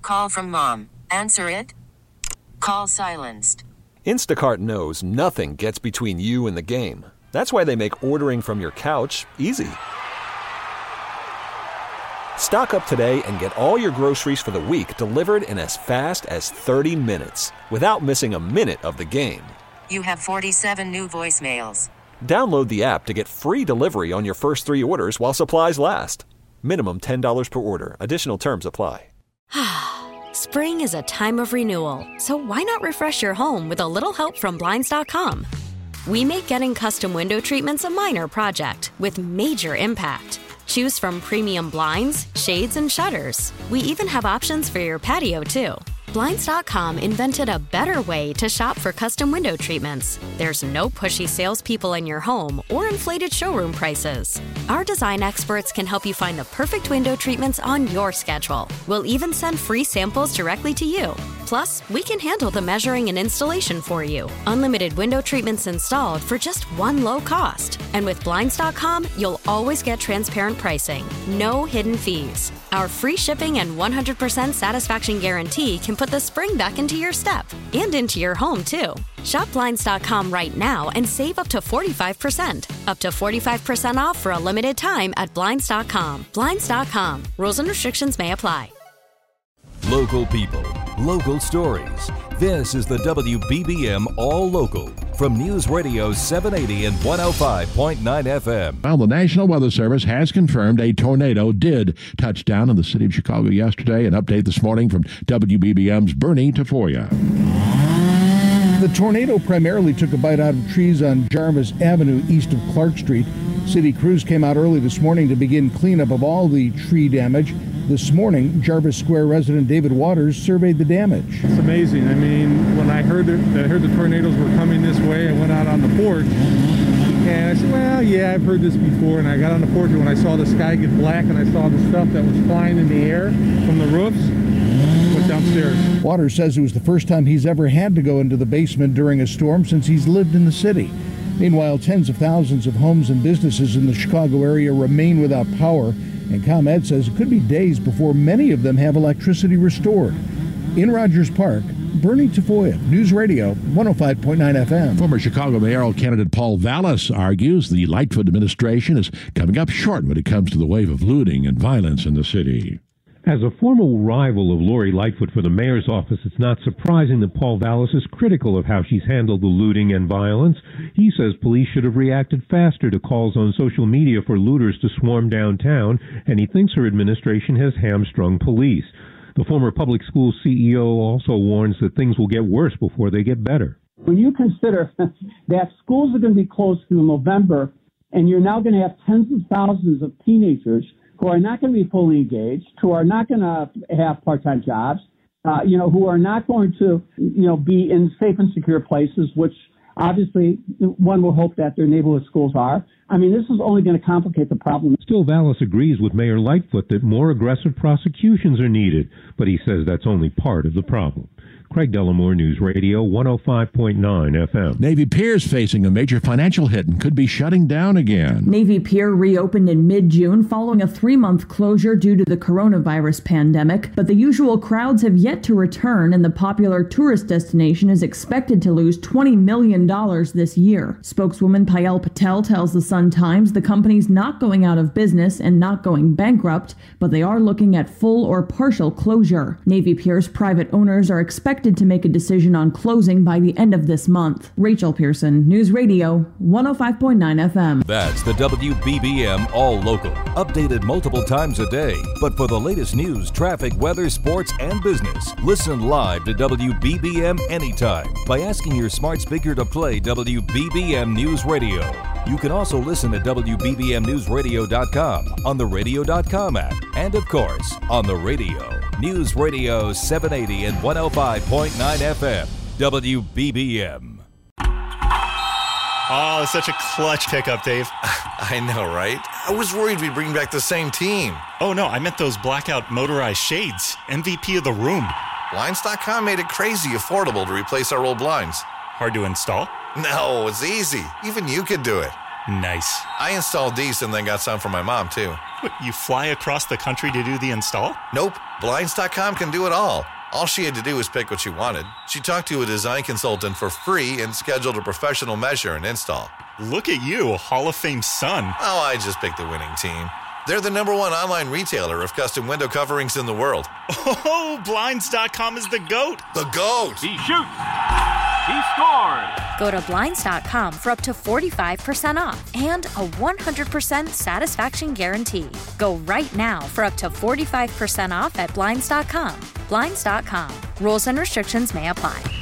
call from mom. Answer it. Call silenced. Instacart knows nothing gets between you and the game. That's why they make ordering from your couch easy. Stock up today and get all your groceries for the week delivered in as fast as 30 minutes without missing a minute of the game. You have 47 new voicemails. Download the app to get free delivery on your first 3 orders while supplies last. Minimum $10 per order. Additional terms apply. Spring is a time of renewal, so why not refresh your home with a little help from Blinds.com? We make getting custom window treatments a minor project with major impact. Choose from premium blinds, shades, and shutters. We even have options for your patio, too. Blinds.com invented a better way to shop for custom window treatments. There's no pushy salespeople in your home or inflated showroom prices. Our design experts can help you find the perfect window treatments on your schedule. We'll even send free samples directly to you. Plus, we can handle the measuring and installation for you. Unlimited window treatments installed for just one low cost. And with Blinds.com, you'll always get transparent pricing. No hidden fees. Our free shipping and 100% satisfaction guarantee can put the spring back into your step and into your home, too. Shop Blinds.com right now and save up to 45%. Up to 45% off for a limited time at Blinds.com. Blinds.com. Rules and restrictions may apply. Local people, local stories. This is the WBBM All Local from News Radio 780 and 105.9 FM. Well, the National Weather Service has confirmed a tornado did touch down in the city of Chicago yesterday. An update this morning from WBBM's Bernie Tafoya. The tornado primarily took a bite out of trees on Jarvis Avenue east of Clark Street. City crews came out early this morning to begin cleanup of all the tree damage. This morning, Jarvis Square resident David Waters surveyed the damage. It's amazing. I mean, when I heard the tornadoes were coming this way, I went out on the porch and I said, well, yeah, I've heard this before. And I got on the porch, and when I saw the sky get black and I saw the stuff that was flying in the air from the roofs, went downstairs. Waters says it was the first time he's ever had to go into the basement during a storm since he's lived in the city. Meanwhile, tens of thousands of homes and businesses in the Chicago area remain without power, and ComEd says it could be days before many of them have electricity restored. In Rogers Park, Bernie Tafoya, News Radio 105.9 FM. Former Chicago mayoral candidate Paul Vallis argues the Lightfoot administration is coming up short when it comes to the wave of looting and violence in the city. As a formal rival of Lori Lightfoot for the mayor's office, it's not surprising that Paul Vallis is critical of how she's handled the looting and violence. He says police should have reacted faster to calls on social media for looters to swarm downtown, and he thinks her administration has hamstrung police. The former public school CEO also warns that things will get worse before they get better. When you consider that schools are going to be closed through November, and you're now going to have tens of thousands of teenagers who are not going to be fully engaged, who are not going to have part-time jobs, who are not going to, be in safe and secure places, which obviously one will hope that their neighborhood schools are. I mean, this is only going to complicate the problem. Still, Vallis agrees with Mayor Lightfoot that more aggressive prosecutions are needed, but he says that's only part of the problem. Craig Dellamore, News Radio 105.9 FM. Navy Pier's facing a major financial hit and could be shutting down again. Navy Pier reopened in mid-June following a 3-month closure due to the coronavirus pandemic, but the usual crowds have yet to return, and the popular tourist destination is expected to lose $20 million this year. Spokeswoman Payal Patel tells the Sun-Times the company's not going out of business and not going bankrupt, but they are looking at full or partial closure. Navy Pier's private owners are expected to make a decision on closing by the end of this month. Rachel Pearson, News Radio 105.9 FM. That's the WBBM All Local, updated multiple times a day. But for the latest news, traffic, weather, sports, and business, listen live to WBBM anytime by asking your smart speaker to play WBBM News Radio. You can also listen at WBBMNewsRadio.com, on the Radio.com app, and of course, on the radio. News Radio 780 and 105.9 FM, WBBM. Oh, such a clutch pickup, Dave. I know, right? I was worried we'd bring back the same team. Oh, no, I meant those blackout motorized shades. MVP of the room. Blinds.com made it crazy affordable to replace our old blinds. Hard to install? No, it's easy. Even you could do it. Nice. I installed these and then got some for my mom, too. What, you fly across the country to do the install? Nope. Blinds.com can do it all. All she had to do was pick what she wanted. She talked to a design consultant for free and scheduled a professional measure and install. Look at you, Hall of Fame son. Oh, I just picked the winning team. They're the #1 online retailer of custom window coverings in the world. Oh, Blinds.com is the GOAT. The GOAT. He shoots. He scores. Go to Blinds.com for up to 45% off and a 100% satisfaction guarantee. Go right now for up to 45% off at Blinds.com. Blinds.com. Rules and restrictions may apply.